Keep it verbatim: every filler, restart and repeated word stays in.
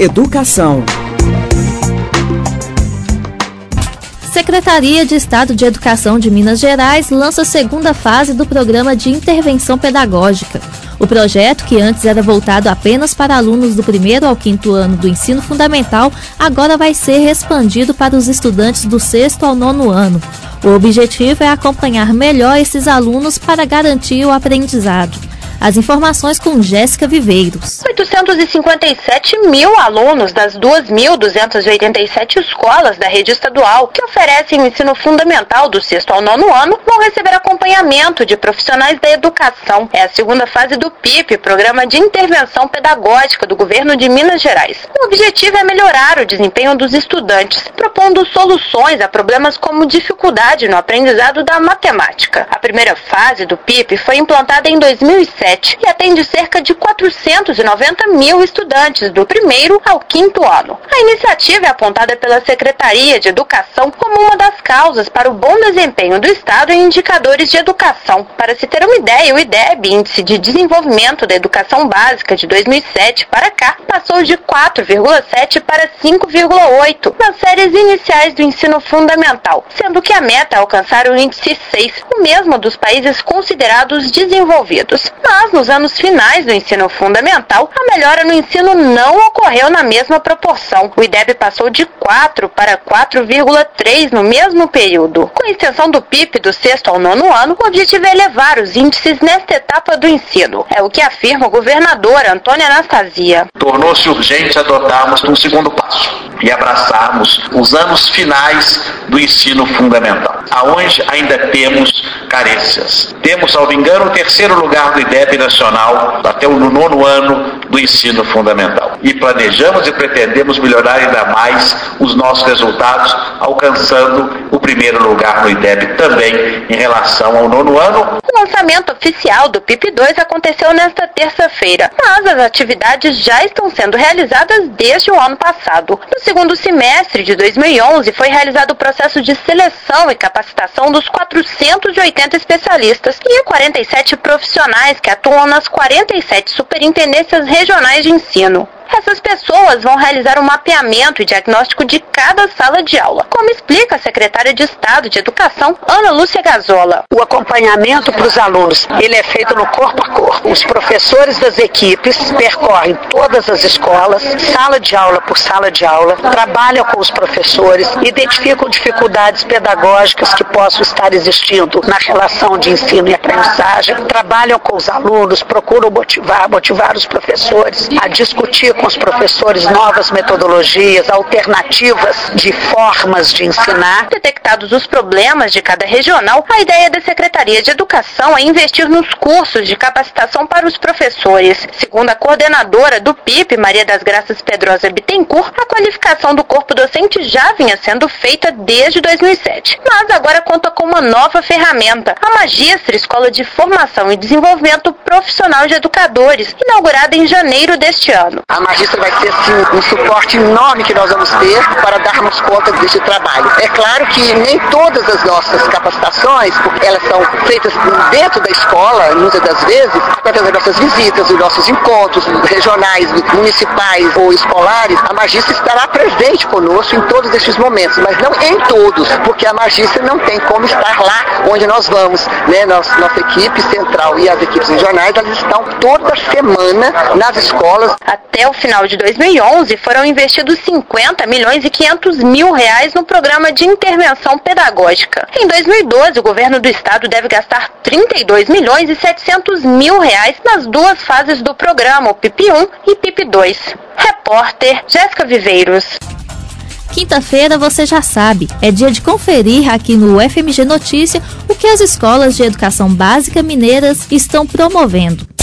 Educação. Secretaria de Estado de Educação de Minas Gerais lança a segunda fase do Programa de Intervenção Pedagógica. O projeto, que antes era voltado apenas para alunos do primeiro ao quinto ano do ensino fundamental, agora vai ser expandido para os estudantes do sexto ao nono ano. O objetivo é acompanhar melhor esses alunos para garantir o aprendizado. As informações com Jéssica Viveiros. oitocentos e cinquenta e sete mil alunos das duas mil duzentas e oitenta e sete escolas da rede estadual que oferecem o ensino fundamental do sexto ao nono ano vão receber acompanhamento de profissionais da educação. É a segunda fase do P I P, Programa de Intervenção Pedagógica do Governo de Minas Gerais. O objetivo é melhorar o desempenho dos estudantes, propondo soluções a problemas como dificuldade no aprendizado da matemática. A primeira fase do P I P foi implantada em dois mil e sete e atende cerca de quatrocentos e noventa mil estudantes do primeiro ao quinto ano. A iniciativa é apontada pela Secretaria de Educação como uma das causas para o bom desempenho do Estado em indicadores de educação. Para se ter uma ideia, o I D E B, Índice de Desenvolvimento da Educação Básica de dois mil e sete para cá, passou de quatro vírgula sete para cinco vírgula oito nas séries iniciais do ensino fundamental, sendo que a meta é alcançar o índice seis, o mesmo dos países considerados desenvolvidos. Mas, nos anos finais do ensino fundamental, a melhora no ensino não ocorreu na mesma proporção. O I D E B passou de quatro para quatro vírgula três no mesmo período. Com a extensão do P I P do sexto ao nono ano, o objetivo é elevar os índices nesta etapa do ensino. É o que afirma o governador Antônio Anastasia. Tornou-se urgente adotarmos um segundo passo e abraçarmos os anos finais do ensino fundamental, aonde ainda temos carências. Temos, salvo engano, o terceiro lugar do I D E B nacional até o nono ano do ensino fundamental. E planejamos e pretendemos melhorar ainda mais os nossos resultados, alcançando o primeiro lugar no I D E B também em relação ao nono ano. O lançamento oficial do P I P dois aconteceu nesta terça-feira, mas as atividades já estão sendo realizadas desde o ano passado. No segundo semestre de dois mil e onze, foi realizado o processo de seleção e capacitação dos quatrocentos e oitenta especialistas e quarenta e sete profissionais que atuam nas quarenta e sete superintendências regionais de ensino. Essas pessoas vão realizar um mapeamento e diagnóstico de cada sala de aula, como explica a secretária de Estado de Educação, Ana Lúcia Gazola. O acompanhamento para os alunos, ele é feito no corpo a corpo. Os professores das equipes percorrem todas as escolas, sala de aula por sala de aula, trabalham com os professores, identificam dificuldades pedagógicas que possam estar existindo na relação de ensino e aprendizagem, trabalham com os alunos, procuram motivar, motivar os professores a discutir com os professores novas metodologias, alternativas de formas de ensinar. Detectados os problemas de cada regional, a ideia da Secretaria de Educação é investir nos cursos de capacitação para os professores. Segundo a coordenadora do P I P, Maria das Graças Pedrosa Bittencourt, a qualificação do corpo docente já vinha sendo feita desde dois mil e sete, mas agora conta com uma nova ferramenta, a Magistra, Escola de Formação e Desenvolvimento Profissional de Educadores, inaugurada em janeiro deste ano. A Magistra vai ser assim, um suporte enorme que nós vamos ter para darmos conta desse trabalho. É claro que nem todas as nossas capacitações, porque elas são feitas dentro da escola, muitas das vezes, através das nossas visitas, dos nossos encontros regionais, municipais ou escolares, a Magistra estará presente conosco em todos esses momentos, mas não em todos, porque a Magistra não tem como estar lá onde nós vamos, né? Nossa, nossa equipe central e as equipes regionais, elas estão toda semana nas escolas. Até o final de dois mil e onze, foram investidos cinquenta milhões e quinhentos mil reais no programa de intervenção pedagógica. Em dois mil e doze, o governo do estado deve gastar trinta e dois milhões e setecentos mil reais nas duas fases do programa, o P I P um e P I P dois. Repórter Jéssica Viveiros. Quinta-feira, você já sabe, é dia de conferir aqui no U F M G Notícia o que as escolas de educação básica mineiras estão promovendo.